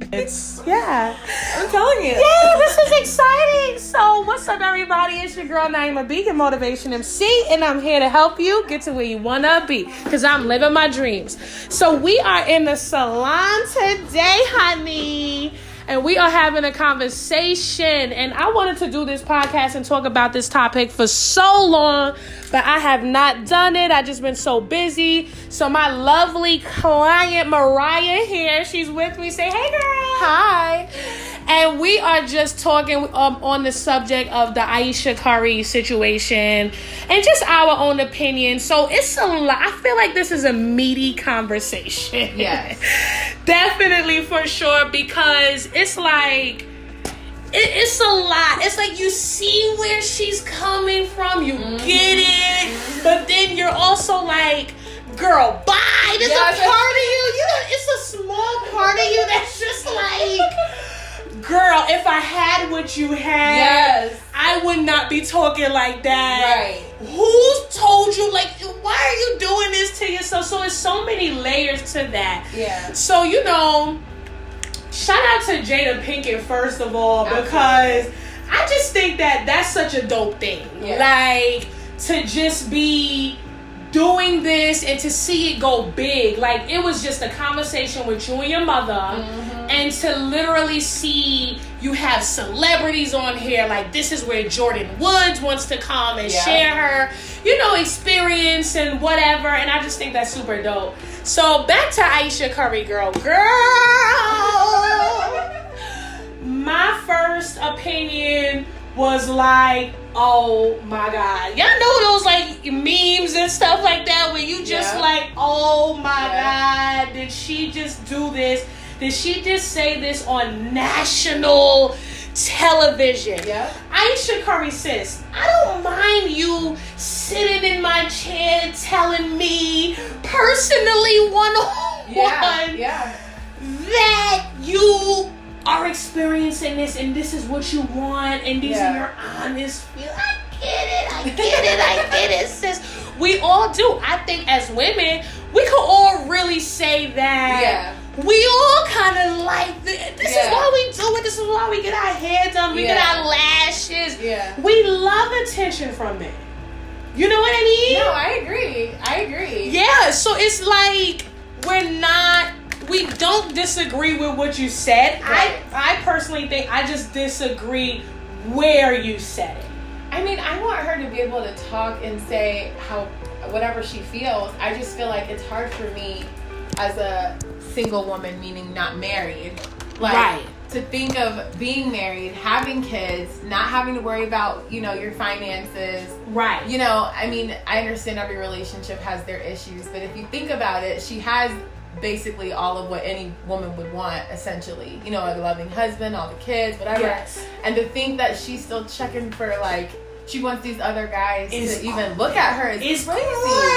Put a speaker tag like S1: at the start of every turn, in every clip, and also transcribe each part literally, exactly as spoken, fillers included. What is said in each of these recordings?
S1: It's, yeah.
S2: I'm telling you.
S1: Yeah, this is exciting. So, what's up, everybody? It's your girl, Naima B, your Motivation M C, and I'm here to help you get to where you want to be because I'm living my dreams. So, we are in the salon today, honey, and we are having a conversation. And I wanted to do this podcast and talk about this topic for so long, but I have not done it. I've just been so busy. So my lovely client, Mariah, here, she's with me. Say, hey, girl.
S2: Hi.
S1: And we are just talking um, on the subject of the Ayesha Curry situation and just our own opinion. So it's a lot. I feel like this is a meaty conversation.
S2: Yes.
S1: Definitely, for sure, because it's like, it, it's a lot. It's like you see where she's coming from. You mm-hmm. get it. But then you're also like, girl, bye. There's yes. a part of you. You know, it's a small part of you that's just like, girl, if I had what you had,
S2: yes.
S1: I would not be talking like that.
S2: Right.
S1: Who told you, like, why are you doing this to yourself? So it's so many layers to that.
S2: Yeah.
S1: So, you know, shout out to Jada Pinkett, first of all,
S2: Absolutely.
S1: Because I just think that that's such a dope thing.
S2: Yeah.
S1: Like, to just be doing this and to see it go big. Like, it was just a conversation with you and your mother. Mm-hmm. And to literally see you have celebrities on here. Like, this is where Jordan Woods wants to come and yeah. share her, you know, experience and whatever. And I just think that's super dope. So, back to Ayesha Curry, girl. Girl! My first opinion was like, oh my God. Y'all know those like memes and stuff like that where you just yeah. like, oh my yeah. God, did she just do this? Did she just say this on national television?
S2: Yeah.
S1: Ayesha Curry, sis, I don't mind you sitting in my chair telling me personally one-on-one
S2: yeah. yeah.
S1: that you are experiencing this and this is what you want and these
S2: yeah.
S1: are your honest feelings. I get it, I get it, I get it, sis. We all do. I think as women, we could all really say that.
S2: Yeah.
S1: We all kind of like this. This
S2: yeah.
S1: is why we do it. This is why we get our hair done. We
S2: yeah.
S1: get our lashes.
S2: Yeah.
S1: We love attention from men. You know what I mean?
S2: No, I agree. I agree.
S1: Yeah. So it's like we're not. We don't disagree with what you said.
S2: Right.
S1: I I personally think I just disagree where you said it.
S2: I mean, I want her to be able to talk and say how whatever she feels. I just feel like it's hard for me as a single woman, meaning not married, like
S1: right.
S2: to think of being married, having kids, not having to worry about, you know, your finances.
S1: Right.
S2: You know, I mean, I understand every relationship has their issues, but if you think about it, she has basically all of what any woman would want, essentially. You know, a loving husband, all the kids, whatever.
S1: Yes.
S2: And to think that she's still checking for, like, she wants these other guys
S1: it's
S2: to even look at her is
S1: it's
S2: crazy.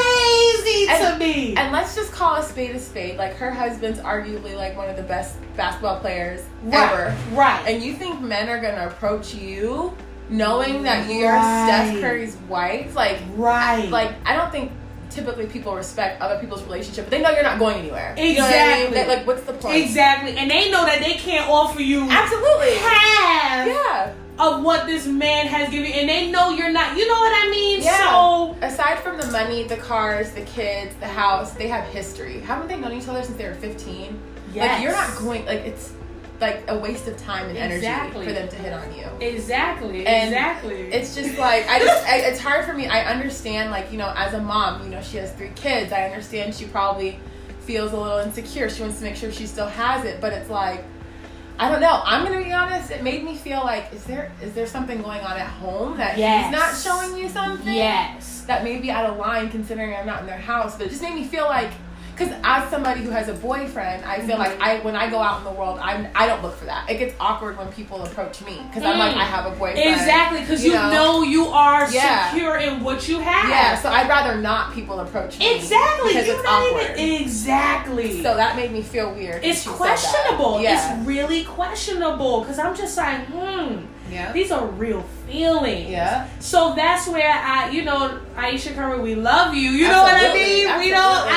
S1: crazy
S2: and,
S1: to me.
S2: And let's just call a spade a spade. Like, her husband's arguably, like, one of the best basketball players
S1: right.
S2: ever.
S1: Right.
S2: And you think men are going to approach you knowing that you're
S1: right.
S2: Steph Curry's wife? Like,
S1: right.
S2: Like, I don't think typically people respect other people's relationship, but they know you're not going anywhere.
S1: Exactly.
S2: You know what I mean? They, like, what's the point?
S1: Exactly. And they know that they can't offer you
S2: absolutely
S1: half
S2: yeah.
S1: of what this man has given you. And they know you're not, you know what I mean?
S2: Yeah.
S1: So,
S2: aside from the money, the cars, the kids, the house, they have history. Haven't they known each other since they were fifteen?
S1: yes.
S2: Like, you're not going, like, it's like a waste of time and energy
S1: exactly.
S2: for them to hit on you.
S1: Exactly.
S2: And
S1: exactly.
S2: It's just like, I just, I, it's hard for me. I understand, like, you know, as a mom, you know, she has three kids. I understand she probably feels a little insecure. She wants to make sure she still has it. But it's like, I don't know. I'm going to be honest. It made me feel like, is there is there something going on at home that
S1: yes.
S2: he's not showing you something?
S1: Yes.
S2: That may be out of line considering I'm not in their house. But it just made me feel like, because as somebody who has a boyfriend, I feel mm-hmm. like I when I go out in the world, I'm, I don't look for that. It gets awkward when people approach me because mm. I'm like, I have a boyfriend.
S1: Exactly, because you, you know? know you are yeah. secure in what you have.
S2: Yeah, so I'd rather not people approach me.
S1: Exactly.
S2: Because
S1: You're
S2: it's
S1: not
S2: awkward.
S1: Even, exactly.
S2: So that made me feel weird.
S1: It's questionable.
S2: Yeah.
S1: It's really questionable because I'm just like, hmm.
S2: Yeah.
S1: These are real feelings.
S2: Yeah.
S1: So that's where I, you know, Ayesha Curry, we love you. You Absolutely. know what I mean?
S2: Absolutely.
S1: We don't. I think you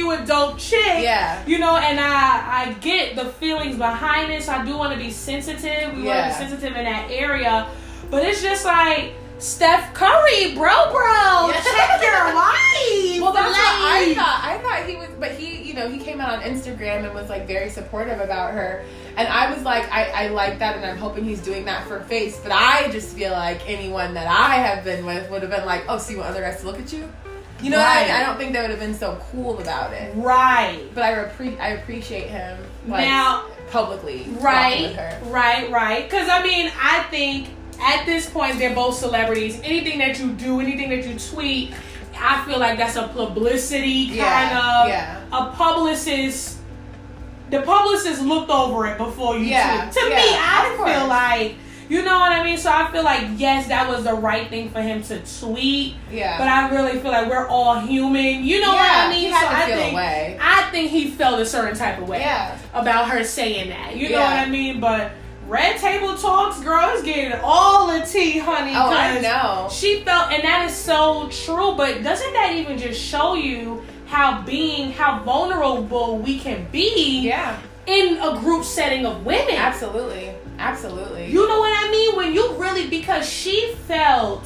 S1: you a dope chick.
S2: Yeah.
S1: You know, and I I get the feelings behind it. So I do want to be sensitive. We
S2: Yeah.
S1: want to be sensitive in that area. But it's just like, Steph Curry, bro, bro,
S2: Yeah.
S1: check your life.
S2: Well, that's what I
S1: Like-
S2: thought. I thought he was, but he, you know, he came out on Instagram and was like very supportive about her. And I was like, I, I like that, and I'm hoping he's doing that for face. But I just feel like anyone that I have been with would have been like, oh, so you want other guys to look at you? You know what I mean?
S1: Right.
S2: I don't think they would have been so cool about it.
S1: Right.
S2: But I, repre- I appreciate him, like,
S1: Now,
S2: publicly talking
S1: right,
S2: with her.
S1: right, right. Because, I mean, I think at this point, they're both celebrities. Anything that you do, anything that you tweet, I feel like that's a publicity kind
S2: Yeah,
S1: of,
S2: yeah.
S1: a publicist. The publicist looked over it before you
S2: Yeah,
S1: tweet. To
S2: yeah,
S1: me, I
S2: of course.
S1: feel like, you know what I mean? So I feel like, yes, that was the right thing for him to tweet.
S2: Yeah.
S1: But I really feel like we're all human. You know
S2: Yeah,
S1: what I mean?
S2: he had
S1: so
S2: to
S1: I
S2: feel
S1: think,
S2: a way.
S1: I think he felt a certain type of way
S2: Yeah.
S1: about her saying that. You know
S2: Yeah.
S1: what I mean? But Red Table Talks, girl, is getting all the tea, honey.
S2: Oh, I
S1: 'cause
S2: know.
S1: She felt, and that is so true. But doesn't that even just show you how being, how vulnerable we can be
S2: Yeah.
S1: in a group setting of women?
S2: Absolutely. Absolutely.
S1: You know what I mean? When you really, because she felt,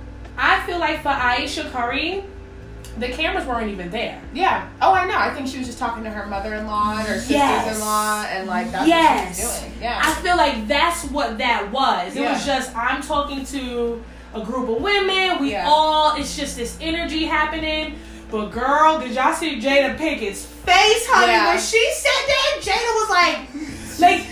S1: I feel like for Aisha Curry, the cameras weren't even there.
S2: Yeah. Oh, I know. I think she was just talking to her mother-in-law and her
S1: Yes.
S2: sisters-in-law, and like that's
S1: Yes.
S2: what she was doing. Yeah.
S1: I feel like that's what that was. It
S2: Yeah.
S1: was just, I'm talking to a group of women. We
S2: Yeah.
S1: all, it's just this energy happening. But girl, did y'all see Jada Pickett's face, honey?
S2: Yeah.
S1: When she said that, Jada was like, like,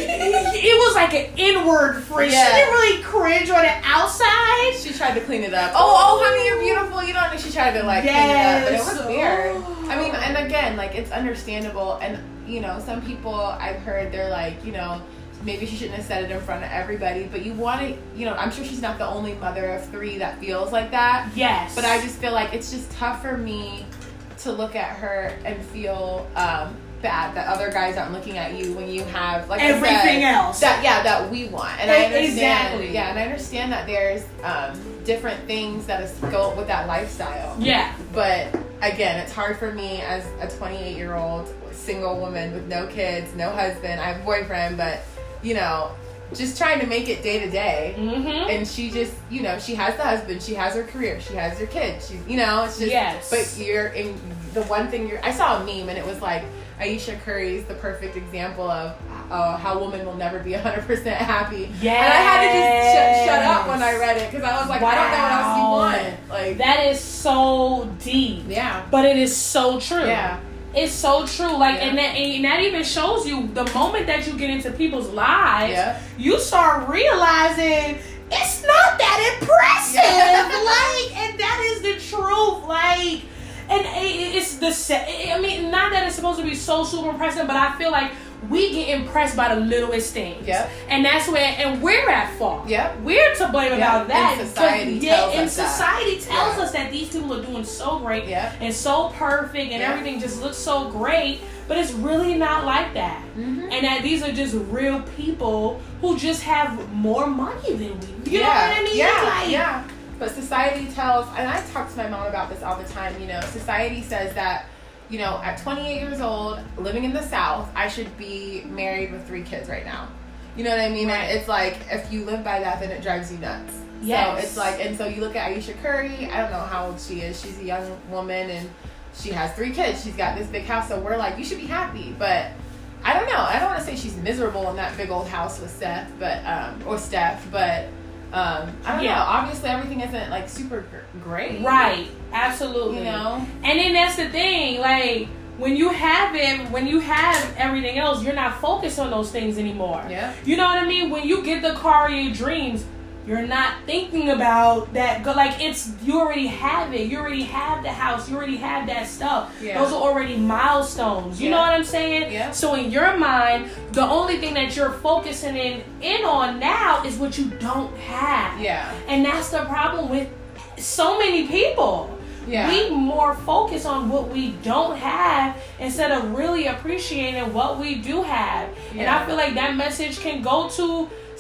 S1: it was like an inward freeze.
S2: Yeah.
S1: She didn't really cringe on the outside.
S2: She tried to clean it up. Oh, oh, honey, you're beautiful. You know, and she tried to like clean it up, but it was
S1: Yes.
S2: weird.
S1: Oh.
S2: I mean, and again, like it's understandable. And you know, some people I've heard they're like, you know, maybe she shouldn't have said it in front of everybody. But you want to, you know, I'm sure she's not the only mother of three that feels like that.
S1: Yes.
S2: But I just feel like it's just tough for me to look at her and feel um, bad that other guys aren't looking at you when you have like
S1: everything
S2: I said,
S1: else.
S2: that yeah that we want. And I understand
S1: Exactly.
S2: yeah, and I understand that there's um, different things that is go with that lifestyle.
S1: Yeah.
S2: But again, it's hard for me as a twenty-eight year old single woman with no kids, no husband. I have a boyfriend, but you know, just trying to make it day to day.
S1: Mm-hmm.
S2: And she just, you know, she has the husband, she has her career, she has her kids. She, you know, it's just.
S1: Yes.
S2: But you're in the one thing you're. I saw a meme and it was like Aisha Curry is the perfect example of uh, how women will never be one hundred percent happy.
S1: Yes.
S2: And I had to just sh- shut up when I read it because I was like, I don't know what else you
S1: Wow.
S2: want. Like
S1: That is so deep.
S2: yeah,
S1: But it is so true.
S2: yeah,
S1: It's so true. Like,
S2: Yeah.
S1: and, that, and that even shows you the moment that you get into people's lives,
S2: Yeah.
S1: you start realizing it's not that impressive.
S2: Yeah.
S1: Like, and that is the truth. Like, and it, it's the, se- I mean, not that it's supposed to be so super impressive, but I feel like we get impressed by the littlest things.
S2: Yep.
S1: And that's where, and we're at fault.
S2: Yep.
S1: We're to blame
S2: Yep.
S1: about that.
S2: And society
S1: 'Cause, yeah,
S2: tells
S1: and
S2: us that.
S1: society tells
S2: Yeah.
S1: us that these people are doing so great
S2: Yep.
S1: and so perfect and
S2: Yeah.
S1: everything just looks so great, but it's really not like that.
S2: Mhm.
S1: And that these are just real people who just have more money than we. You know
S2: yeah.
S1: what I mean?
S2: Yeah,
S1: Like,
S2: yeah. But society tells, and I talk to my mom about this all the time. You know, society says that, you know, at twenty-eight years old, living in the South, I should be married with three kids right now. You know what I mean?
S1: Right.
S2: And it's like if you live by that, then it drives you nuts.
S1: Yes.
S2: So it's like, and so you look at Aisha Curry. I don't know how old she is. She's a young woman, and she has three kids. She's got this big house. So we're like, you should be happy, but. I don't know. I don't want to say she's miserable in that big old house with Seth, but um, or Steph, but um, I don't
S1: Yeah.
S2: know. Obviously, everything isn't like super gr- great,
S1: Right. Absolutely.
S2: You know,
S1: And then that's the thing, like when you have it, when you have everything else, you're not focused on those things anymore.
S2: Yeah.
S1: You know what I mean? When you get the car of your dreams, you're not thinking about that. Go- Like it's, you already have it. You already have the house. You already have that stuff.
S2: Yeah.
S1: Those are already milestones. You
S2: Yeah.
S1: know what I'm saying?
S2: Yeah.
S1: So in your mind, the only thing that you're focusing in, in on now is what you don't have.
S2: Yeah.
S1: And that's the problem with so many people.
S2: Yeah.
S1: We more focus on what we don't have instead of really appreciating what we do have. And
S2: Yeah.
S1: I feel like that message can go to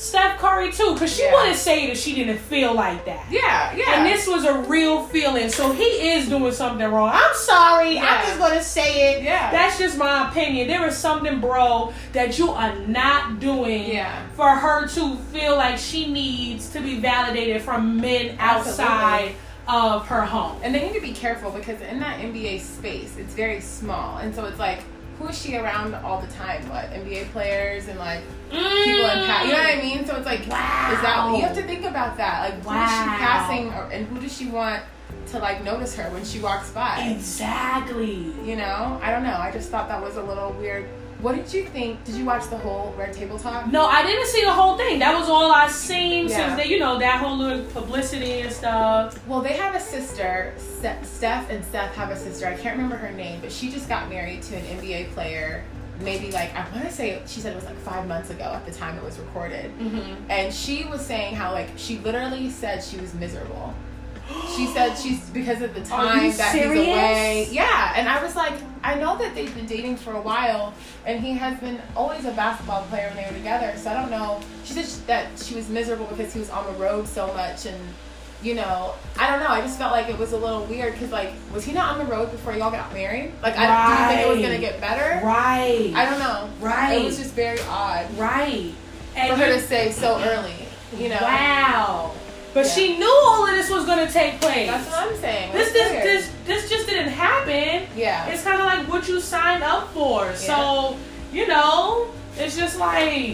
S1: Steph Curry too, because she
S2: Yeah.
S1: wouldn't say that she didn't feel like that.
S2: Yeah, yeah.
S1: And this was a real feeling, so he is doing something wrong. I'm sorry,
S2: Yeah.
S1: I'm just gonna say it.
S2: Yeah.
S1: That's just my opinion. There is something, bro, that you are not doing
S2: Yeah.
S1: for her to feel like she needs to be validated from men outside of her home.
S2: And they need to be careful because in that N B A space, it's very small. And so it's like, who is she around all the time? What, N B A players and like
S1: Mm.
S2: people in pa- you know what I mean? So it's like,
S1: Wow.
S2: is that, you have to think about that. Like, who is she
S1: Wow.
S2: passing or, and who does she want to like notice her when she walks by?
S1: Exactly.
S2: You know? I don't know. I just thought that was a little weird. What did you think? Did you watch the whole Red Table Talk?
S1: No, I didn't see the whole thing. That was all I seen
S2: Yeah.
S1: since they, you know, that whole little publicity and stuff.
S2: Well, they have a sister. Se- Steph and Seth have a sister. I can't remember her name, but she just got married to an N B A player. Maybe like, I want to say, she said it was like five months ago at the time it was recorded.
S1: Mm-hmm.
S2: And she was saying how like, she literally said she was miserable. She said she's, because of the time
S1: you
S2: that
S1: serious?
S2: he's away. Yeah. And I was like, I know that they've been dating for a while, and he has been always a basketball player when they were together. So I don't know. She said that she was miserable because he was on the road so much, and you know, I don't know. I just felt like it was a little weird because like, was he not on the road before y'all got married? Like, I do you think it was gonna get better?
S1: Right.
S2: I don't know.
S1: Right.
S2: It was just very odd
S1: Right.
S2: for
S1: And
S2: her
S1: you-
S2: to say so early. You know.
S1: Wow. But
S2: Yeah.
S1: she knew all of this was going to take place.
S2: That's what I'm saying.
S1: This,
S2: It's
S1: this,
S2: weird.
S1: this, this just didn't happen.
S2: Yeah.
S1: It's kind of like what you signed up for. So, you know, it's just like,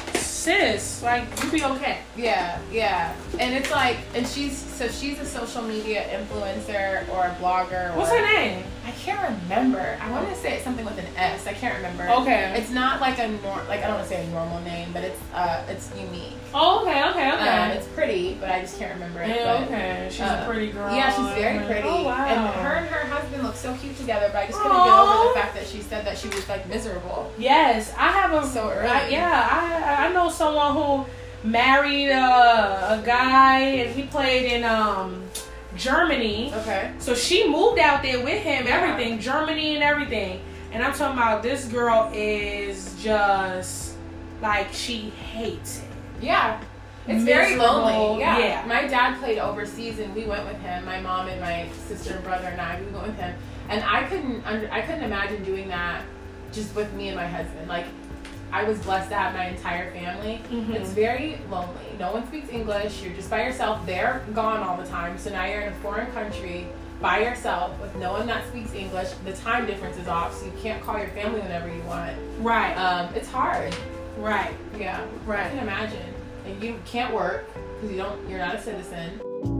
S1: sis, like, you be okay.
S2: Yeah, yeah. And it's like, and she's, so she's a social media influencer or a blogger. Or,
S1: What's her name?
S2: I can't remember. I want to say it's something with an S. I can't remember.
S1: Okay.
S2: It's not like a nor, like I don't want to say a normal name, but it's uh, it's unique.
S1: Oh, okay, okay, okay.
S2: Um, it's pretty, but I just can't remember it.
S1: Yeah,
S2: but,
S1: okay. She's
S2: uh,
S1: a pretty girl.
S2: Yeah, she's very pretty.
S1: Oh, wow.
S2: And her and her husband look so cute together, but I just couldn't
S1: Aww.
S2: get over the fact that she said that she was like miserable.
S1: Yes, I have a
S2: So early.
S1: I, yeah, I I know someone who married a, a guy and he played in um Germany.
S2: Okay.
S1: So she moved out there with him,
S2: Yeah.
S1: everything, Germany and everything. And I'm talking about this girl is just like she hates it.
S2: Yeah. It's very
S1: Miserable,
S2: lonely. Yeah.
S1: yeah.
S2: My dad played overseas and we went with him. My mom and my sister and brother and I, we went with him. And I couldn't under, I couldn't imagine doing that just with me and my husband. Like, I was blessed to have my entire family.
S1: Mhm.
S2: It's very lonely. No one speaks English. You're just by yourself. They're gone all the time. So now you're in a foreign country by yourself with no one that speaks English. The time difference is off, so you can't call your family whenever you want.
S1: Right,
S2: Um, it's hard.
S1: right,
S2: Yeah. I
S1: right.
S2: can imagine. And you can't work because you don't. You're not a citizen.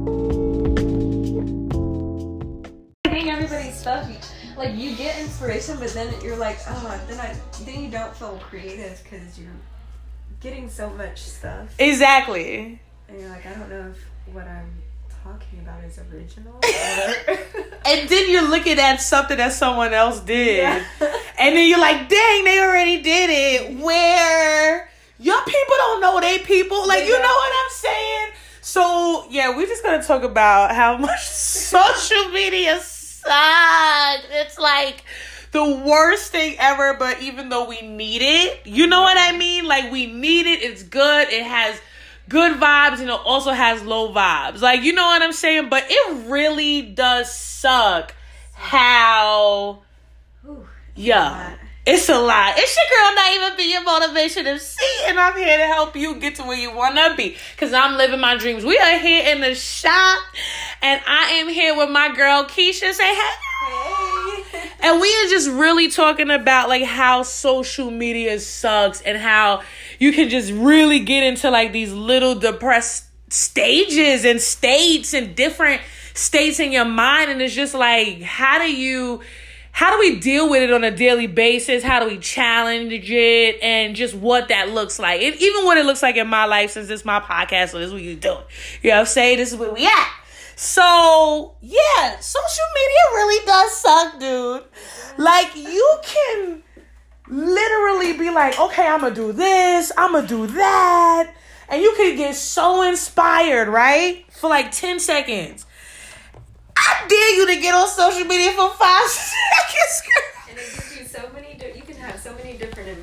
S3: Getting everybody's stuff, you, like you get inspiration, but then you're like, oh, then I then you don't feel creative because you're getting so much stuff,
S1: Exactly.
S3: and you're like, I don't know if what I'm talking about is original. Or
S1: And then you're looking at something that someone else did.
S3: Yeah.
S1: And then you're like, dang, they already did it. Where your people don't know they people. Like,
S3: They
S1: you know
S3: don't.
S1: what I'm saying? So, yeah, we're just going to talk about how much social media sucks. It's like the worst thing ever, but even though we need it, you know what I mean? Like, we need it. It's good. It has good vibes, and it also has low vibes. Like, you know what I'm saying? But it really does suck how,
S3: Ooh,
S1: yeah, it's a lot. It's your girl, not even being motivation M C, and I'm here to help you get to where you want to be, because I'm living my dreams. We are here in the shop, and I am here with my girl, Keisha. Say hey.
S3: hey.
S1: And we are just really talking about like how social media sucks and how you can just really get into like these little depressed stages and states and different states in your mind. And it's just like, how do you, how do we deal with it on a daily basis? How do we challenge it? And just what that looks like. And even what it looks like in my life, since it's my podcast, so this is what you're doing. You know what I'm saying? This is where we at. So, yeah, social media really does suck, dude. Like, you can literally be like, okay, I'm going to do this, I'm going to do that. And you can get so inspired, right? For like ten seconds. I dare you to get on social media for five seconds.
S3: And it gives you so many. Di- you can have so many different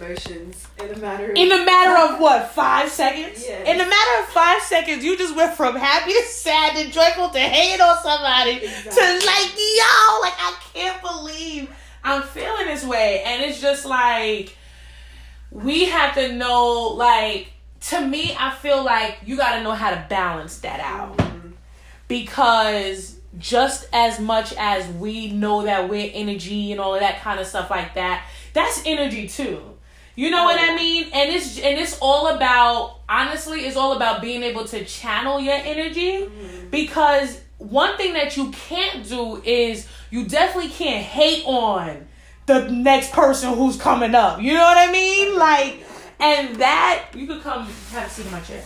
S3: emotions in a matter of
S1: In a matter of what, five seconds?
S3: Yes.
S1: In a matter of five seconds, you just went from happy to sad to joyful to hate on somebody
S3: Exactly.
S1: to like, yo, like I can't believe I'm feeling this way. And it's just like, we have to know, like, to me, I feel like you got to know how to balance that out.
S3: Mm-hmm.
S1: Because just as much as we know that we're energy and all of that kind of stuff like that, that's energy too. You know
S3: Oh,
S1: what I
S3: yeah.
S1: mean? And it's and it's all about, honestly, it's all about being able to channel your energy.
S3: Mm-hmm.
S1: Because one thing that you can't do is you definitely can't hate on the next person who's coming up. You know what I mean? Like, and that, you could come have a seat in my chair.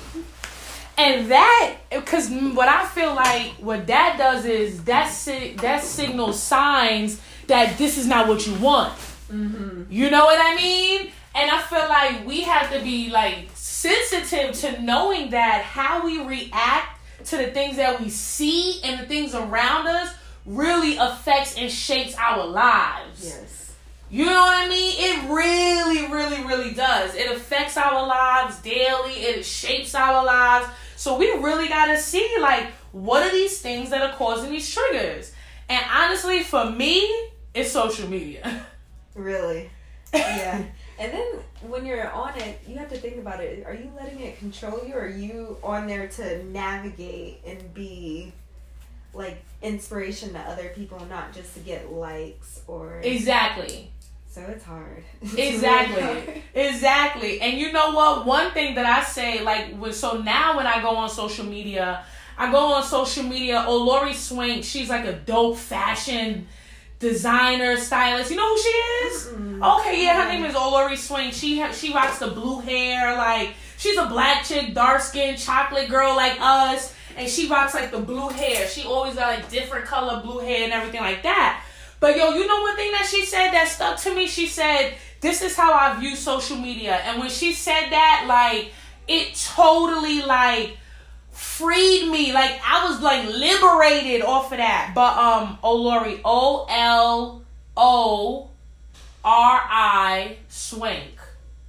S1: And that, because what I feel like, what that does is that si- that signals signs that this is not what you want.
S3: Mm-hmm.
S1: You know what I mean? And I feel like we have to be like sensitive to knowing that how we react to the things that we see and the things around us really affects and shapes our lives.
S3: Yes.
S1: You know what I mean? It really, really, really does. It affects our lives daily. It shapes our lives. So we really got to see, like, what are these things that are causing these triggers? And honestly, for me, it's social media.
S3: Really? Yeah. And then when you're on it, you have to think about it. Are you letting it control you, or are you on there to navigate and be like inspiration to other people, not just to get likes or
S1: Exactly.
S3: So it's hard.
S1: Exactly.
S3: It's really hard.
S1: Exactly. And you know what? One thing that I say, like, when, so now when I go on social media, I go on social media, oh, Lori Swank, she's like a dope fashion designer, stylist. You know who she is?
S3: Mm-mm.
S1: Okay, yeah, her name is Lori Swank. She ha- she rocks the blue hair, like, she's a black chick, dark skin, chocolate girl like us, and she rocks like the blue hair. She always got like different color blue hair and everything like that. But yo, you know one thing that she said that stuck to me? She said, this is how I view social media. And when she said that, like, it totally, like, freed me. Like, I was, like, liberated off of that. But, um, Olori, O L O R I, Swank.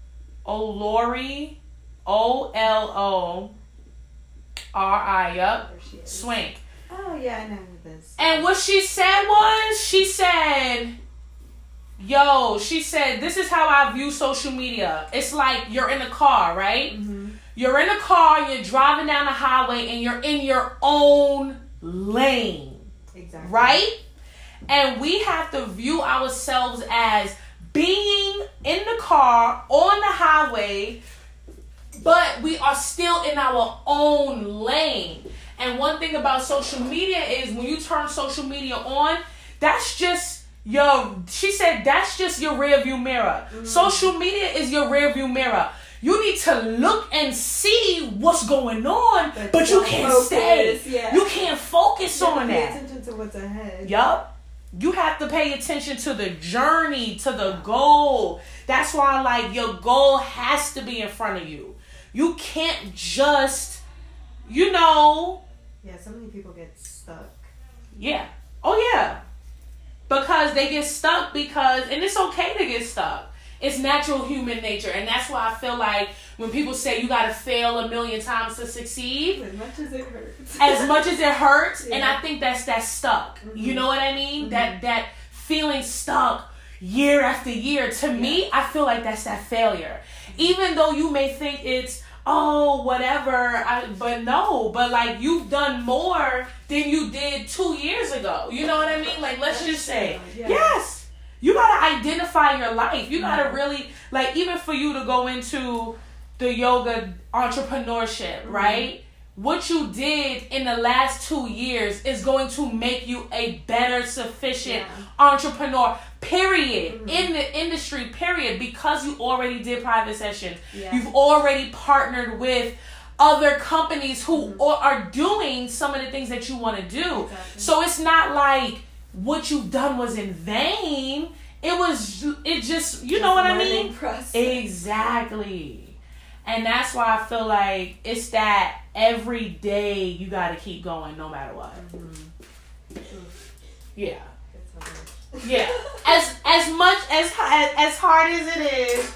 S1: Olori, O L O R I, yup,
S3: There she is.
S1: Swank.
S3: Oh yeah, I know this.
S1: And what she said was, she said, yo, she said, this is how I view social media. It's like you're in a car, right?
S3: Mm-hmm.
S1: You're in a car, you're driving down the highway, and you're in your own lane,
S3: Exactly.
S1: right? And we have to view ourselves as being in the car, on the highway, but we are still in our own lane. And one thing about social media is when you turn social media on, that's just your, she said, that's just your rear view mirror. Mm. Social media is your rear view mirror. You need to look and see what's going on, but, but you can't
S3: focus,
S1: stay.
S3: Yeah.
S1: You can't focus
S3: you
S1: on
S3: pay
S1: that.
S3: attention to what's ahead.
S1: Yup. You have to pay attention to the journey, to the goal. That's why, like, your goal has to be in front of you. You can't just, you know...
S3: Yeah, so many people get stuck.
S1: Yeah. Oh, yeah. Because they get stuck because, and it's okay to get stuck. It's natural human nature. And that's why I feel like when people say you got to fail a million times to succeed,
S3: As much as it hurts.
S1: as much as it hurts,
S3: Yeah.
S1: and I think that's that stuck.
S3: Mm-hmm.
S1: You know what I mean?
S3: Mm-hmm.
S1: That that feeling stuck year after year. To me, I feel like that's that failure. Even though you may think it's, oh, whatever, I, but no, but like you've done more than you did two years ago. You know what I mean? Like, let's
S3: That's
S1: just say,
S3: true, yeah.
S1: yes. You gotta identify your life. You gotta
S3: Mhm.
S1: really, like, even for you to go into the yoga entrepreneurship,
S3: Mhm.
S1: right? What you did in the last two years is going to make you a better, sufficient
S3: Yeah.
S1: entrepreneur, period.
S3: Mhm.
S1: In the industry, period. Because you already did private sessions.
S3: Yeah.
S1: You've already partnered with other companies who
S3: Mhm.
S1: are, are doing some of the things that you want to do.
S3: Exactly.
S1: So it's not like what you've done was in vain. It was, it just, you know what I
S3: Learning
S1: mean?
S3: process.
S1: Exactly. And that's why I feel like it's that every day you got to keep going no matter what.
S3: Mhm. Oof,
S1: Yeah.
S3: it's hard.
S1: Yeah. As as much as as, as hard as it is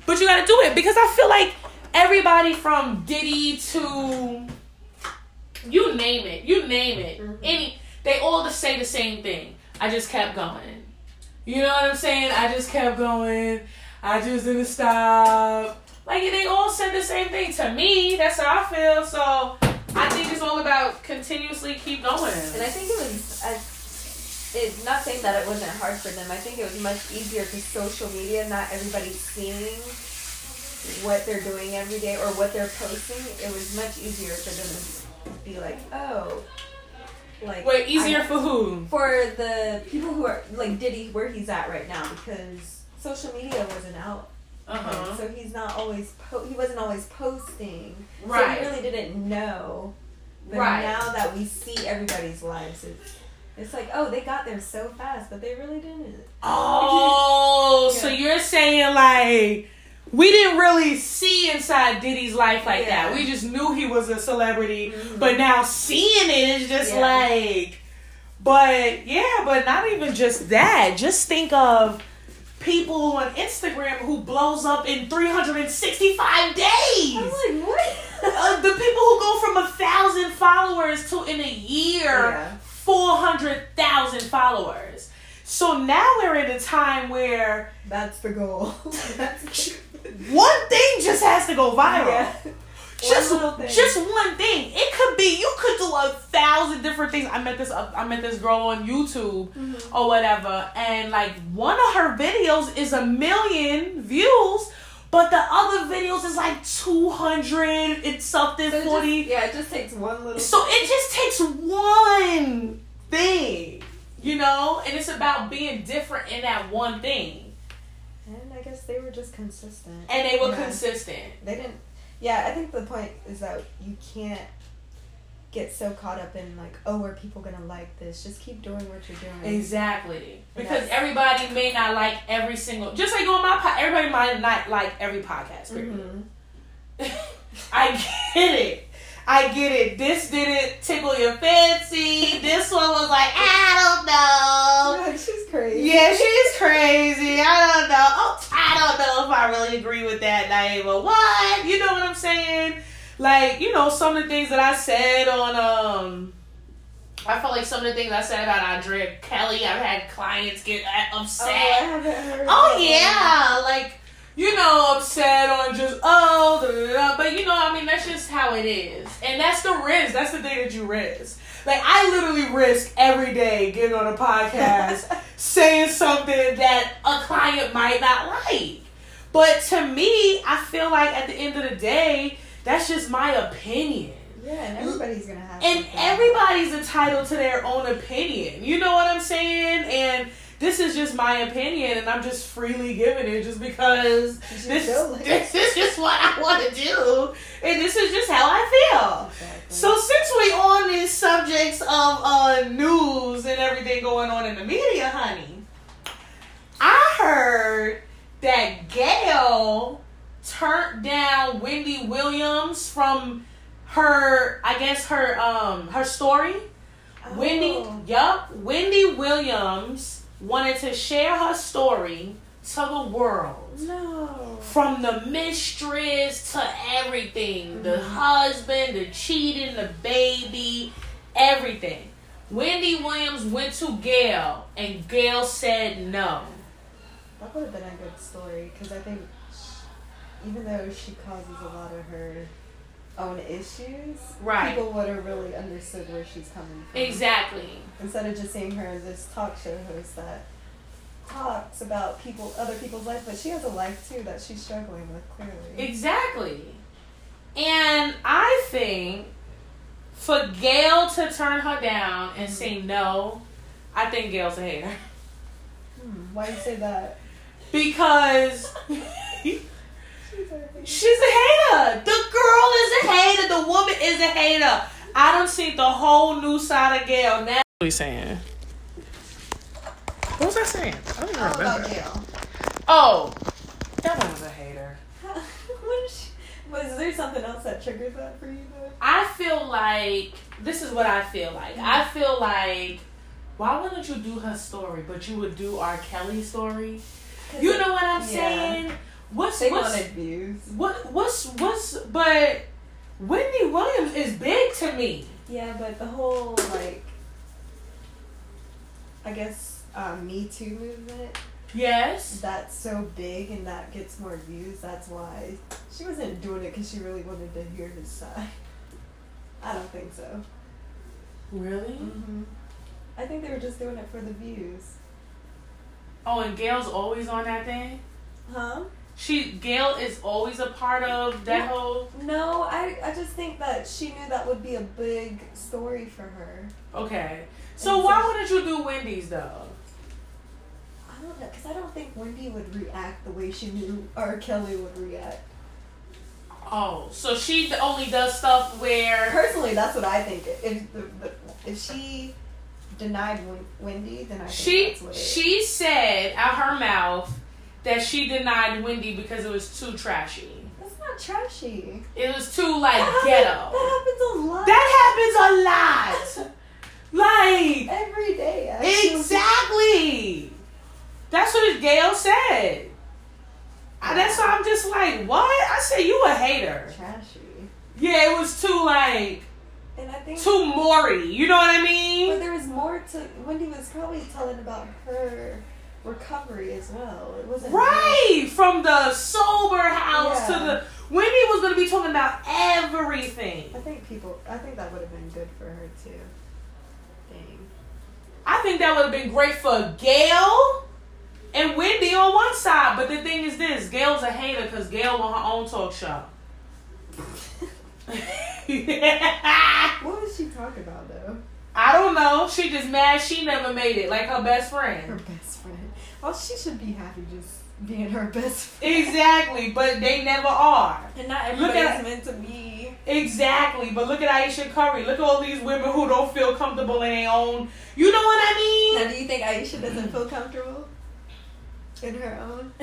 S1: But you gotta do it because I feel like everybody from Diddy to you name it, you name it, mm-hmm. any they all just say the same thing. I just kept going. You know what I'm saying? I just kept going. I just didn't stop. Like they all said the same thing to me. That's how I feel. So I think it's all about continuously keep going.
S3: And I think it was. I, It's not saying that it wasn't hard for them. I think it was much easier because social media, not everybody's seeing what they're doing every day or what they're posting. It was much easier for them to be like, oh, like.
S1: Wait, easier
S3: I,
S1: for who?
S3: For the people who are like Diddy, where he's at right now, because social media wasn't out.
S1: Uh-huh.
S3: So he's not always po- he wasn't always posting.
S1: Right.
S3: So we really didn't know. But
S1: right.
S3: now that we see everybody's lives, it's. It's like, oh, they got there so fast, but they really didn't.
S1: Oh,
S3: yeah.
S1: So you're saying, like, we didn't really see inside Diddy's life like
S3: yeah.
S1: that. We just knew he was a celebrity,
S3: mm-hmm.
S1: but now seeing it is just
S3: yeah.
S1: like, but yeah, but not even just that. Just think of people on Instagram who blows up in three hundred sixty-five days.
S3: I'm like, what?
S1: uh, the people who go from a thousand followers to in a year.
S3: Yeah.
S1: four hundred thousand followers. So now we're in a time where
S3: that's the goal. That's
S1: one thing just has to go viral.
S3: Yeah.
S1: Just
S3: one thing.
S1: just one thing. It could be you could do a thousand different things. I met this I met this girl on YouTube mm-hmm. or whatever, and like one of her videos is a million views. But the other videos is like two hundred and something,
S3: so
S1: forty.
S3: Just, yeah, it just takes one little...
S1: So it just takes one thing, you know? And it's about being different in that one thing.
S3: And I guess they were just consistent.
S1: And they were
S3: yeah.
S1: consistent.
S3: They didn't... Yeah, I think the point is that you can't get so caught up in like, oh, are people gonna like this? Just keep doing what you're doing.
S1: Exactly. Because everybody may not like every single, just like on my pod, everybody might not like every podcast. Mm-hmm. I get it. I get it. This didn't tickle your fancy. This one was like, I don't know.
S3: Yeah, she's crazy.
S1: Yeah, she's crazy. I don't know. Oh, I don't know if I really agree with that, Naima. What? You know what I'm saying? Like, you know, some of the things that I said on, um, I felt like some of the things I said about Andrea Kelly, I've had clients get upset.
S3: Oh, I haven't heard
S1: Oh,
S3: that.
S1: yeah. Like, you know, upset on just, oh, da, da, da. But, you know, I mean, that's just how it is. And that's the risk. That's the thing that you risk. Like, I literally risk every day getting on a podcast saying something that a client might not like. But to me, I feel like at the end of the day, that's just my opinion.
S3: Yeah, and everybody's gonna have.
S1: And everybody's entitled to their own opinion. You know what I'm saying? And this is just my opinion, and I'm just freely giving it just because this,
S3: like
S1: this is just what I want to do, and this is just how I feel.
S3: Exactly.
S1: So since we on these subjects of uh, news and everything going on in the media, honey, I heard that Gayle turned down Wendy Williams from her, I guess her um her story.
S3: Oh.
S1: Wendy, yup, Wendy Williams wanted to share her story to the world.
S3: No.
S1: From the mistress to everything, mm-hmm. the husband, the cheating, the baby, everything. Wendy Williams went to Gayle, and Gayle said no.
S3: That would have been a good story, because I think even though she causes a lot of her own issues,
S1: right,
S3: people would have really understood where she's coming from.
S1: Exactly.
S3: Instead of just seeing her as this talk show host that talks about people, other people's life, but she has a life too that she's struggling with, clearly.
S1: Exactly. And I think for Gayle to turn her down and mm-hmm. say no, I think Gayle's a hater.
S3: Hmm, why do you say that?
S1: Because she's a hater. The girl is a hater. The woman is a hater. I don't see the whole new side of Gayle now. What are you saying? What was I saying? I don't even
S3: oh,
S1: remember.
S3: about Gayle.
S1: Oh, that one was a hater.
S3: What is she, was there something else that triggered that for you though?
S1: I feel like, this is what I feel like. Mm-hmm. I feel like, why wouldn't you do her story, but you would do R. Kelly's story? You know what I'm
S3: yeah.
S1: saying? what's
S3: They
S1: what's
S3: wanted views.
S1: what what's what's but Wendy Williams is big to me.
S3: Yeah, but the whole like, I guess, uh, Me Too movement.
S1: Yes.
S3: That's so big and that gets more views. That's why she wasn't doing it because she really wanted to hear his side. I don't think so.
S1: Really?
S3: Mm-hmm. I think they were just doing it for the views.
S1: Oh, and Gail's always on that thing?
S3: Huh?
S1: She Gail is always a part of that
S3: Yeah.
S1: whole.
S3: No, I, I just think that she knew that would be a big story for her.
S1: Okay. So
S3: And
S1: why
S3: so-
S1: wouldn't you do Wendy's though?
S3: I don't know, because I don't think Wendy would react the way she knew R. Kelly would react.
S1: Oh, so she only does stuff where.
S3: Personally, that's what I think. If the, the if she denied Wen- Wendy, then I think
S1: She
S3: that's what it is.
S1: she said out her mouth that she denied Wendy because it was too trashy.
S3: That's not trashy.
S1: It was too like
S3: That
S1: ghetto.
S3: happens- That happens a lot.
S1: That happens a lot. Like
S3: Every day. Actually.
S1: exactly. That's what Gail said. I, that's why I'm just like, what? I said you a hater.
S3: Trashy.
S1: Yeah, it was too like
S3: And I think.
S1: too Maury. You know what I
S3: But
S1: mean?
S3: there was more to. Wendy was probably telling about her recovery as well. It wasn't.
S1: Right, from the sober house
S3: Yeah.
S1: to the Wendy was gonna be talking about everything.
S3: I think people. I think that would have been good for her too. Dang.
S1: I think that would have been great for Gail and Wendy on one side. But the thing is this, Gail's a hater because Gail want her own talk show.
S3: What was she talking about though?
S1: I don't know. She just mad she never made it, like her best
S3: Her
S1: friend.
S3: best friend. Well, she should be happy just being her best friend.
S1: Exactly, but they never are.
S3: And not
S1: Look at-
S3: everybody's meant to be.
S1: Exactly, but look at Aisha Curry. Look at all these women who don't feel comfortable in their own. You know what I mean?
S3: Now, do you think Aisha doesn't feel comfortable in her own?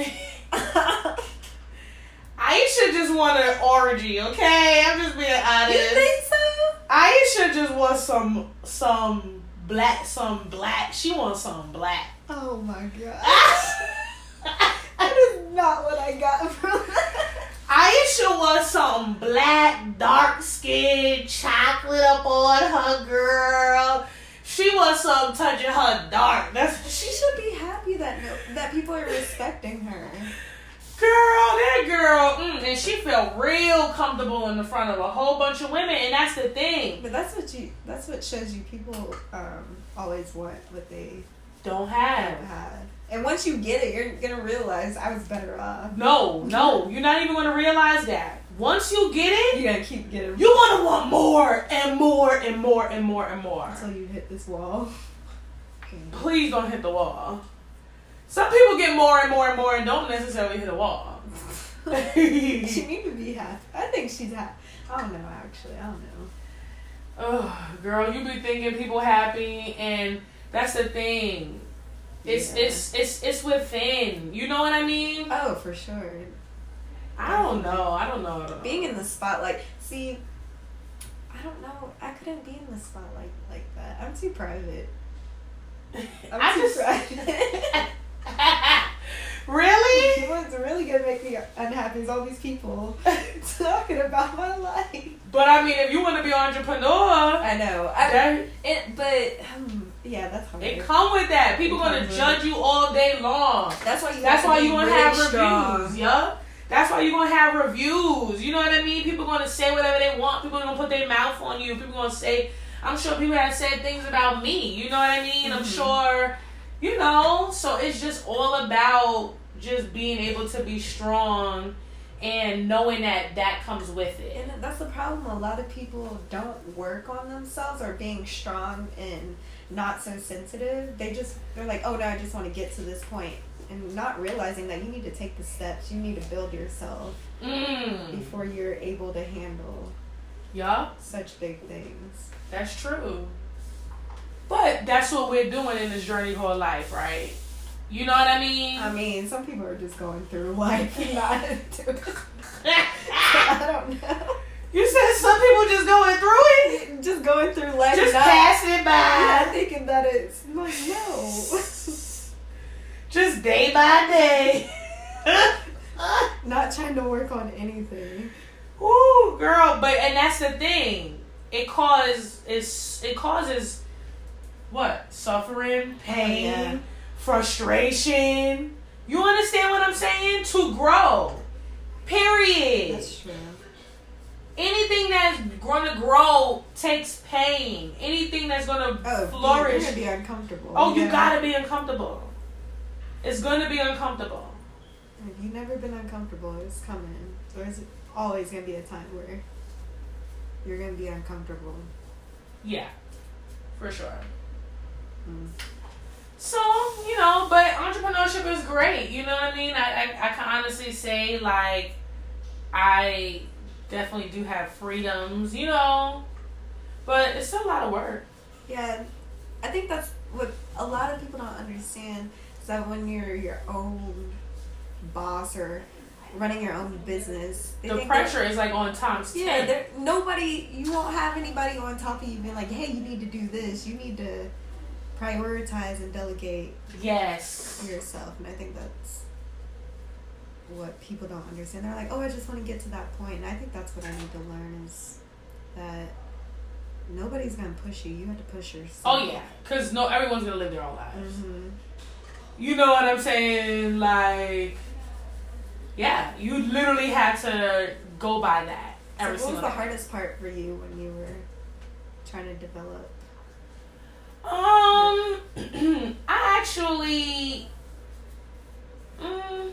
S1: Aisha just want an orgy, okay? I'm just being honest.
S3: You think so?
S1: Aisha just wants some some black some black. She wants some black.
S3: Oh my gosh. That is not what I got from that.
S1: Aisha wants some black, dark skin, chocolate up on her girl. She wants some touching her dark. That's
S3: She should be happy that no, that people are respecting her.
S1: Girl, that girl, mm, and she felt real comfortable in the front of a whole bunch of women, and that's the thing.
S3: But that's what you. That's what shows you people um, always want what they
S1: Don't
S3: don't
S1: have.
S3: have. And once you get it, you're gonna realize I was better off.
S1: No, no, you're not even going to realize that. Once you get it,
S3: You're gonna keep getting
S1: you want to want more and more and more and more and more.
S3: until you hit this wall.
S1: Please don't hit the wall. Some people get more and more and more and don't necessarily hit a wall.
S3: She need to be happy. I think she's happy. I don't know. Actually, I don't know.
S1: Oh, girl, you be thinking people happy, and that's the thing. It's
S3: Yeah.
S1: it's it's it's within. You know what I mean?
S3: Oh, for sure.
S1: I don't know. I don't know. I don't know.
S3: Being in the spotlight. See, I don't know. I couldn't be in the spotlight like that. I'm too private. I'm
S1: I
S3: too
S1: just
S3: private.
S1: really.
S3: What's really gonna make me unhappy is all these people talking about my life.
S1: But I mean, if you want to be an entrepreneur,
S3: I know. I,
S1: that,
S3: it, but um, yeah, that's hard.
S1: it come with that. People
S3: It
S1: gonna
S3: comes with
S1: judge you all day long.
S3: That's why you.
S1: That's
S3: have
S1: why
S3: to
S1: you
S3: be
S1: gonna
S3: really
S1: have
S3: strong.
S1: reviews, yeah. That's why you gonna have reviews. You know what I mean? People gonna say whatever they want. People gonna put their mouth on you. People gonna say. I'm sure people have said things about me. You know what I mean?
S3: Mm-hmm.
S1: I'm sure. You know. So it's just all about just being able to be strong and knowing that that comes with it.
S3: And that's the problem. A lot of people don't work on themselves or being strong and not so sensitive. They just they're like, oh no, I just want to get to this point, and not realizing that you need to take the steps. You need to build yourself
S1: Mm.
S3: before you're able to handle
S1: Yeah,
S3: such big things.
S1: that's true. But that's what we're doing in this journey called life, right? You know what I mean?
S3: I mean, some people are just going through life and not doing. I don't know.
S1: You said some people just going through it?
S3: Just going through life,
S1: Just
S3: and not,
S1: passing it by.
S3: not thinking that it's I'm like no.
S1: Just day by day.
S3: not trying to work on anything.
S1: Ooh, girl, but and that's the thing. It causes it's it causes what? Suffering, pain,
S3: Oh, yeah.
S1: frustration. You understand what I'm saying? To grow. Period.
S3: That's true.
S1: Anything that's gonna grow takes pain. Anything that's gonna
S3: Oh,
S1: flourish.
S3: you're gonna be uncomfortable.
S1: Oh, you
S3: Yeah.
S1: gotta be uncomfortable. It's gonna be uncomfortable.
S3: If you've never been uncomfortable, it's coming. There's always gonna be a time where you're gonna be uncomfortable.
S1: Yeah, for sure.
S3: Mm.
S1: So, you know, but entrepreneurship is great. You know what I mean? I, I, I can honestly say, like, I definitely do have freedoms, you know, but it's still a lot of work.
S3: Yeah, I think that's what a lot of people don't understand. Is that when you're your own boss or running your own business, they
S1: The
S3: think
S1: pressure
S3: that-
S1: is like on times ten.
S3: Yeah, there nobody. You won't have anybody on top of you being like, "Hey, you need to do this. You need to prioritize and delegate
S1: Yes.
S3: yourself." And I think that's what people don't understand. They're like, "Oh, I just want to get to that point." And I think that's what I need to learn is that nobody's gonna push you. You have to push yourself.
S1: Oh, yeah. Because no, everyone's going to live their own lives.
S3: Mm-hmm.
S1: You know what I'm saying? Like, yeah, you literally had to go by that
S3: So
S1: every
S3: what was
S1: single
S3: the
S1: day.
S3: hardest part for you when you were trying to develop?
S1: Um, I actually, mm,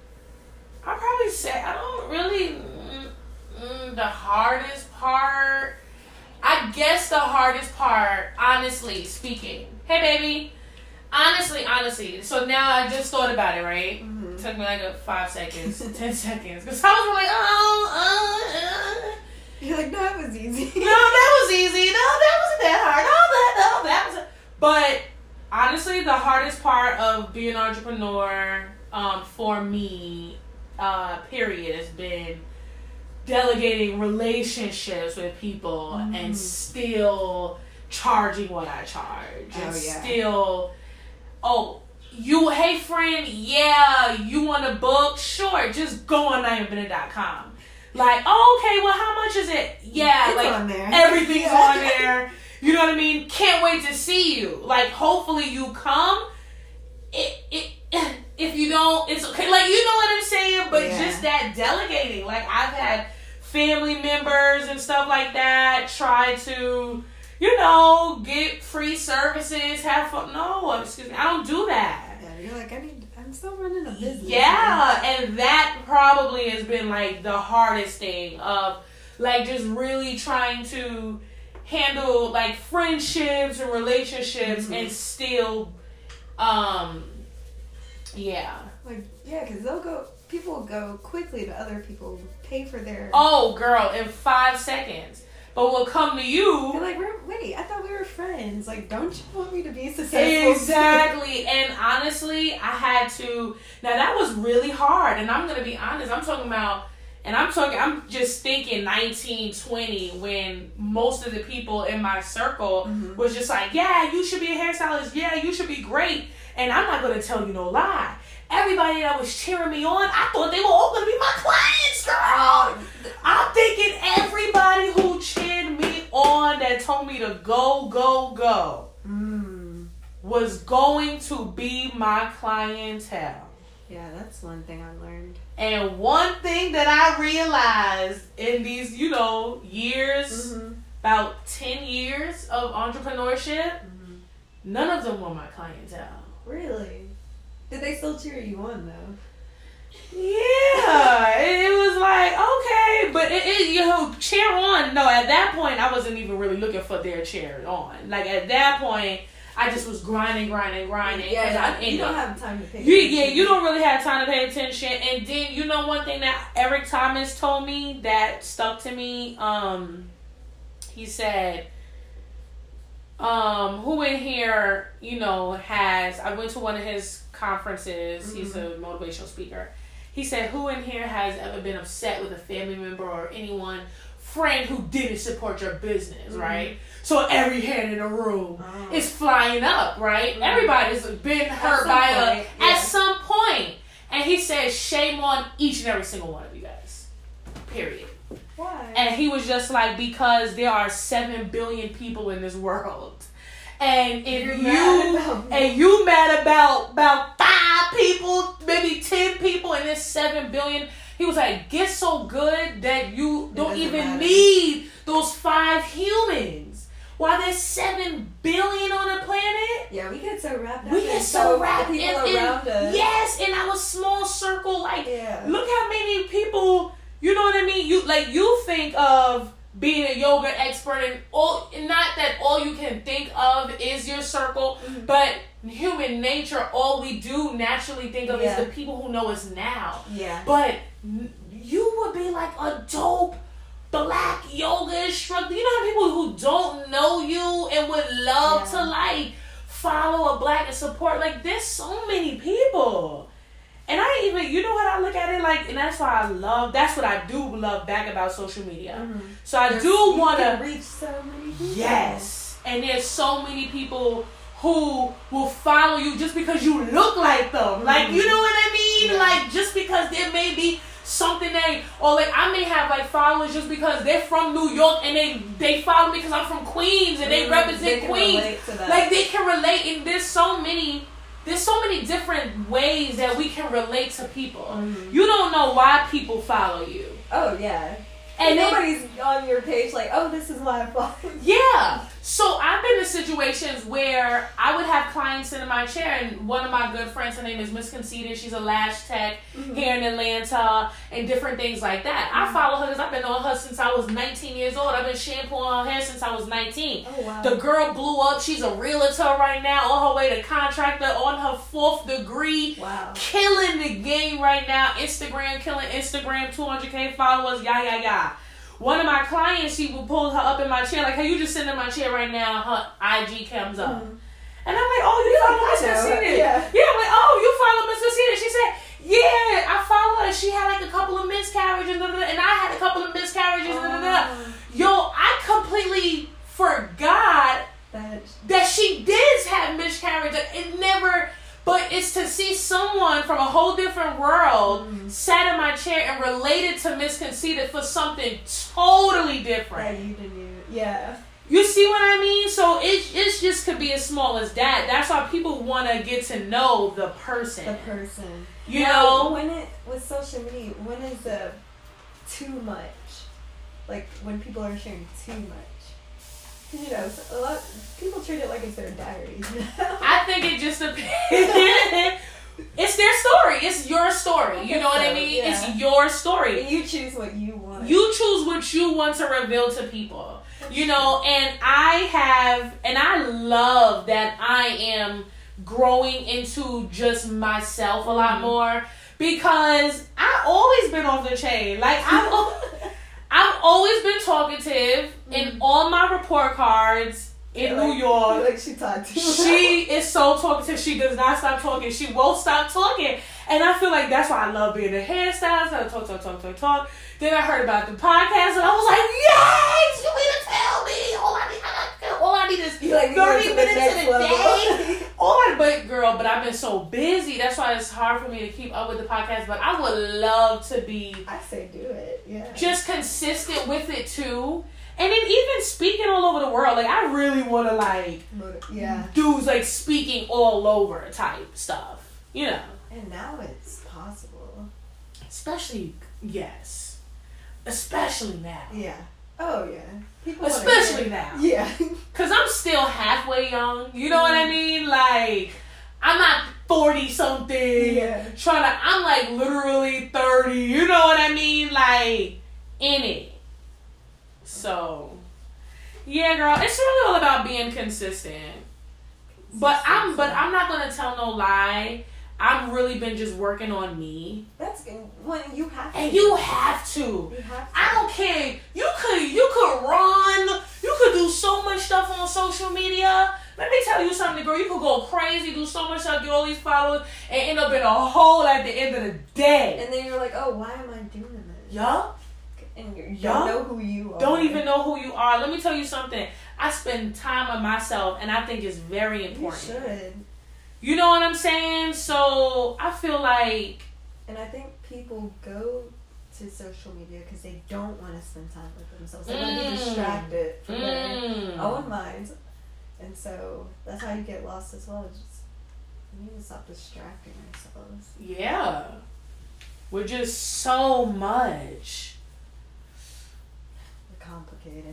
S1: I probably say I don't really. Mm, mm, the hardest part, I guess the hardest part, honestly speaking. Hey, baby. Honestly, honestly. So now I just thought about it, right?
S3: Mm-hmm.
S1: It took me like a five seconds, ten seconds, because I was like, oh, uh, uh.
S3: You're like, no, that was easy.
S1: No, that was easy. No, that wasn't that hard. No, that, no, that was. But honestly, the hardest part of being an entrepreneur, um, for me, uh, period, has been delegating relationships with people
S3: Mm.
S1: and still charging what I charge,
S3: Oh,
S1: and
S3: yeah.
S1: still, oh. You, hey friend, yeah, you want to book? Sure, just go on Naima Bennett dot com. Like, oh, okay, well, how much is it? Yeah,
S3: It's
S1: like,
S3: on there.
S1: everything's
S3: Yeah.
S1: on there. You know what I mean? Can't wait to see you. Like, hopefully you come. It, it, if you don't, it's okay. Like, you know what I'm saying? But
S3: Yeah.
S1: just that delegating. Like, I've had family members and stuff like that try to, you know, get free services, have fun. No, excuse me, I don't do that.
S3: Yeah, you're like, I need. I'm still running a business.
S1: Yeah, and that probably has been like the hardest thing of like just really trying to handle like friendships and relationships
S3: Mm-hmm.
S1: and still um yeah.
S3: Like, yeah, because they'll go. People will go quickly to other people, pay for their.
S1: Oh girl, in five seconds. But will come to
S3: They're
S1: you.
S3: like, we're, wait, I thought we were friends. Like, don't you want me to be successful?
S1: Exactly. And honestly, I had to. Now that was really hard. And I'm gonna be honest. I'm talking about, and I'm talking. I'm just thinking nineteen, twenty when most of the people in my circle
S3: Mhm.
S1: was just like, yeah, you should be a hairstylist. Yeah, you should be great. And I'm not gonna tell you no lie. Everybody that was cheering me on, I thought they were all gonna be my clients, girl. I'm thinking everybody who cheered me on that told me to go, go, go
S3: Mm.
S1: was going to be my clientele.
S3: Yeah, that's one thing I learned.
S1: And one thing that I realized in these, you know, years,
S3: Mm-hmm.
S1: about ten years of entrepreneurship,
S3: Mm-hmm.
S1: none of them were my clientele.
S3: Really? Did they still cheer you on though?
S1: Yeah, it was like, okay, but it, it, you know, cheer on. No, at that point, I wasn't even really looking for their cheer on. Like, at that point, I just was grinding, grinding, grinding. 'cause
S3: Yeah,
S1: I'm
S3: you
S1: in
S3: don't
S1: it.
S3: have time to pay.
S1: You, yeah,
S3: attention.
S1: you don't really have time to pay attention. And then, you know, one thing that Eric Thomas told me that stuck to me, um, he said, um, who in here, you know, has, I went to one of his conferences, mm-hmm. He's a motivational speaker. He said, who in here has ever been upset with a family member or anyone, friend who didn't support your business, mm-hmm. right? So every hand in the room
S3: Oh.
S1: is flying up, right? Mm-hmm. Everybody's been hurt
S3: some
S1: by
S3: point,
S1: a,
S3: yeah.
S1: at some point. And he said, shame on each and every single one of you guys. Period.
S3: Why?
S1: And he was just like, because there are seven billion people in this world. And if
S3: You're
S1: you
S3: mad
S1: and you mad about about five people, maybe ten people, and there's seven billion, he was like, get so good that you
S3: It
S1: don't
S3: doesn't
S1: even
S3: matter.
S1: need those five humans. While there's seven billion on the planet,
S3: Yeah, we get so wrapped up.
S1: we
S3: in
S1: get so
S3: the
S1: wrapped in,
S3: people
S1: in
S3: around us.
S1: yes, in our small circle. Like,
S3: Yeah.
S1: look how many people. You know what I mean? You like you think of being a yoga expert, and all not that all you can think of is your circle,
S3: Mm-hmm.
S1: but human nature, all we do naturally think of
S3: Yeah.
S1: is the people who know us now.
S3: Yeah.
S1: But n- you would be like a dope black yoga instructor. You know how people who don't know you and would love
S3: Yeah.
S1: to like follow a black and support. Like, there's so many people. And I even, you know what I look at it like, and that's why I love, that's what I do love back about social media.
S3: Mhm.
S1: So I
S3: There's-
S1: do
S3: you
S1: want
S3: can
S1: to,
S3: reach so many people.
S1: yes. And there's so many people who will follow you just because you look like them. Like, you know what I mean?
S3: Yeah.
S1: Like, just because there may be something they, or like I may have like followers just because they're from New York and they, they follow me because I'm from Queens and they
S3: Mhm.
S1: represent
S3: They can
S1: Queens.
S3: relate to that.
S1: Like, they can relate, and there's so many There's so many different ways that we can relate to people.
S3: Mhm.
S1: You don't know why people follow you.
S3: Oh yeah.
S1: And
S3: And
S1: then-
S3: nobody's on your page like, oh, this is why I follow you.
S1: Yeah. So I've been in situations where I would have clients sit in my chair, and one of my good friends, her name is Miss Conceited. She's a lash tech
S3: Mhm.
S1: here in Atlanta and different things like that. I follow her because I've been on her since I was nineteen years old. I've been shampooing her hair since I was nineteen.
S3: Oh wow.
S1: The girl blew up. She's a realtor right now, on her way to contractor, on her fourth degree.
S3: Wow.
S1: Killing the game right now. Instagram, killing Instagram, two hundred K followers, yah, yah, yah. One of my clients, she would pull her up in my chair, like, hey, you just sitting in my chair right now. Her I G comes up.
S3: Mhm.
S1: And I'm like, oh, you
S3: Yeah,
S1: follow
S3: I
S1: Miss
S3: know.
S1: Conceited?
S3: Yeah.
S1: Yeah, I'm like, oh, you follow Miss Conceited? She said, yeah, I follow her. She had like a couple of miscarriages, da, da, da, and I had a couple of miscarriages, da, da, da.
S3: Oh.
S1: Yo, I completely forgot
S3: That
S1: that she did have miscarriage. It never, but it's to see someone from a whole different world
S3: Mhm.
S1: sat in my chair and related to Miss Conceited for something totally different.
S3: that you didn't even, yeah.
S1: You see what I mean? So it it's just could be as small as that. That's why people want to get to know the person.
S3: The person.
S1: You
S3: Now,
S1: know?
S3: when it with social media, when is the too much? Like when people are sharing too much. 'Cause, you know, a lot people treat it like it's their diary.
S1: I think it just depends. It's their story. It's your story. You know what I
S3: So,
S1: mean?
S3: yeah.
S1: It's your story.
S3: And you choose what you want.
S1: You choose what you want to reveal to people. You know, and I have, and I love that I am growing into just myself a lot more, because I've always been off the chain. Like, I've, al- I've always been talkative, and on my report cards in
S3: like,
S1: New York,
S3: like she talked to you.
S1: she is so talkative. She does not stop talking. She won't stop talking. And I feel like that's why I love being a hairstylist. I talk, talk, talk, talk, talk. Then I heard about the podcast, and I was like, yes! You mean to tell me? All I need, I, all I need is
S3: You like, you
S1: thirty
S3: went to the
S1: minutes
S3: next
S1: in a
S3: level.
S1: day. All I, but girl, but I've been so busy. That's why it's hard for me to keep up with the podcast. But I would love to be
S3: I say do it. Yeah.
S1: just consistent with it too. And then even speaking all over the world. Like, I really want to like
S3: Yeah.
S1: do like speaking all over type stuff. You know.
S3: And now it's possible.
S1: Especially, yes. Especially now.
S3: Yeah. Oh yeah. People wanna
S1: Especially
S3: hear-
S1: now.
S3: Yeah.
S1: Because I'm still halfway young. You know what I mean? Like, I'm not forty-something.
S3: Yeah.
S1: Trying to, I'm like literally thirty. You know what I mean? Like, in it. So, yeah, girl. It's really all about being consistent. But I'm, but I'm not going to tell no lie. I've really been just working on me.
S3: That's good. When you have to.
S1: And you have to.
S3: You have to.
S1: I don't care. You could you could run. You could do so much stuff on social media. Let me tell you something, girl. You could go crazy, do so much stuff, get all these followers, and end up in a hole at the end of the day.
S3: And then you're like, oh, why am I doing this?
S1: Yeah.
S3: And you
S1: Yeah.
S3: don't know who you are.
S1: Don't even know who you are. Let me tell you something. I spend time on myself, and I think it's very
S3: You
S1: important.
S3: should.
S1: You know what I'm saying? So I feel like
S3: And I think people go to social media because they don't want to spend time with themselves. They mm. want to be distracted from mm. their own minds. And so that's how you get lost as well. Just, we need to stop distracting ourselves.
S1: Yeah. We're just so much.
S3: We're complicated.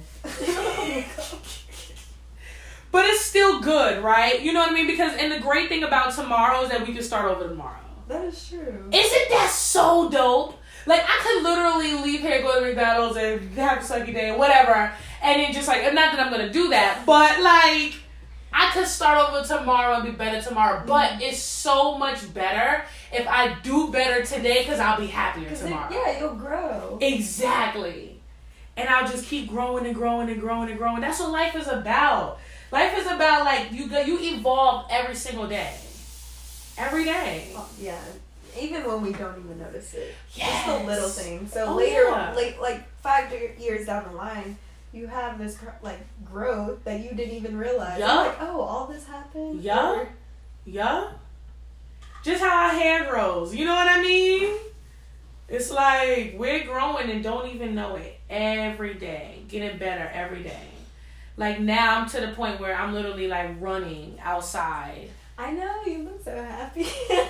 S1: But it's still good, right? You know what I mean? Because, and the great thing about tomorrow is that we can start over tomorrow.
S3: That is true.
S1: Isn't that so dope? Like, I could literally leave here, go to McDonald's, and have a sucky day, or whatever, and then just, like, not that I'm going to do that, but, like, I could start over tomorrow and be better tomorrow, but mm-hmm. it's so much better if I do better today because I'll be happier tomorrow.
S3: It, yeah, you'll grow.
S1: Exactly. And I'll just keep growing and growing and growing and growing. That's what life is about. Life is about, like, you go, you evolve every single day. Every day.
S3: Oh, yeah. Even when we don't even notice it.
S1: Yes.
S3: Just the little things. So
S1: oh,
S3: later,
S1: yeah.
S3: like, like five years down the line, you have this, like, growth that you didn't even realize.
S1: Yeah.
S3: Like, oh, all this happened?
S1: Yeah.
S3: Or...
S1: Yeah. Just how our hair grows. You know what I mean? It's like we're growing and don't even know it every day. Getting better every day. Like now I'm to the point where I'm literally like running outside.
S3: I know, you look so happy.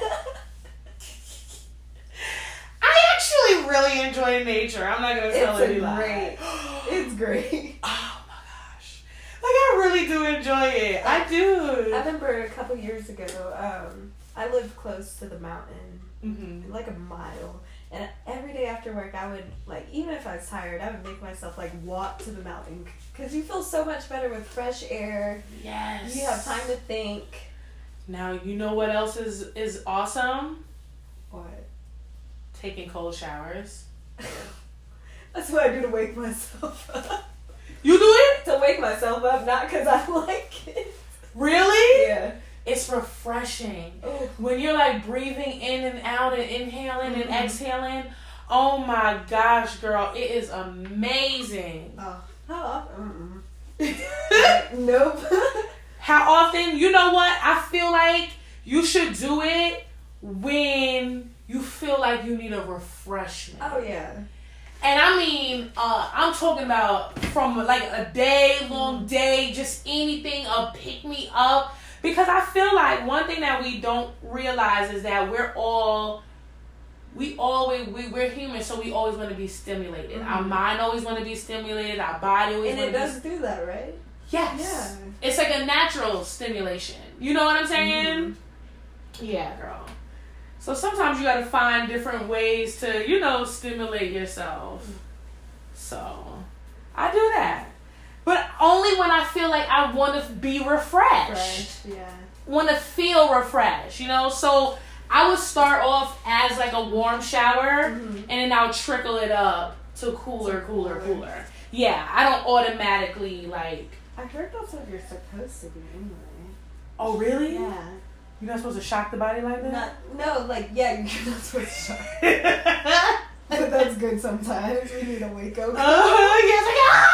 S1: I actually really enjoy nature. I'm not going to tell any lie.
S3: Great. It's great.
S1: Oh my gosh. Like I really do enjoy it. I do.
S3: I remember a couple years ago, um, I lived close to the mountain,
S1: mm-hmm.
S3: like a mile. And every day after work, I would, like, even if I was tired, I would make myself, like, walk to the mountain. Because you feel so much better with fresh air.
S1: Yes.
S3: You have time to think.
S1: Now, you know what else is, is awesome?
S3: What?
S1: Taking cold showers.
S3: That's what I do to wake myself up.
S1: You do it?
S3: To wake myself up, not because I like it.
S1: Really?
S3: Yeah.
S1: It's refreshing.
S3: Ooh.
S1: When you're like breathing in and out and inhaling
S3: mm-hmm.
S1: and exhaling. Oh my gosh, girl. It is amazing.
S3: Oh, how often? Nope.
S1: How often? You know what? I feel like you should do it when you feel like you need a refreshment.
S3: Oh, yeah.
S1: And I mean, uh, I'm talking about from like a day, long mm-hmm. day, just anything, a pick me up. Because I feel like one thing that we don't realize is that we're all, we always, we, we're human, so we always want to be stimulated. Mm-hmm. Our mind always want to be stimulated. Our body always
S3: and
S1: want to be...
S3: And it does do that, right?
S1: Yes. Yeah. It's like a natural stimulation. You know what I'm saying? Mm-hmm. Yeah, girl. So sometimes you got to find different ways to, you know, stimulate yourself. So, I do that. But only when I feel like I want to be refreshed.
S3: Fresh, yeah.
S1: Want to feel refreshed, you know? So I would start off as like a warm shower, mm-hmm. and then I'll trickle it up to cooler, cooler, cooler, cooler. Yeah, I don't automatically like...
S3: I heard that's what you're supposed to do anyway.
S1: Oh, really?
S3: Yeah.
S1: You're not supposed to shock the body like that?
S3: Not, no, like, yeah, you're not supposed to shock. But that's good sometimes. We need a wake up.
S1: Oh, yes, like, ah!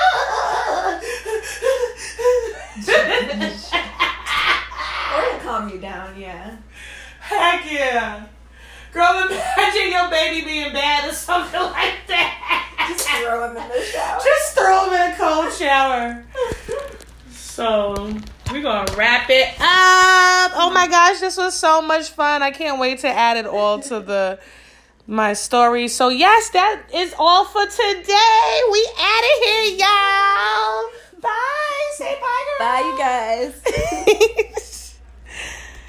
S3: Or to calm you down, yeah.
S1: Heck yeah. Girl, imagine your baby being bad or something like that.
S3: Just throw him in the shower.
S1: Just throw him in a cold shower. So, we're going to wrap it up. Oh my gosh, this was so much fun. I can't wait to add it all to the... my story. So yes, that is all for today. We out of here, y'all. Bye. Say bye, girl.
S3: Bye, you guys.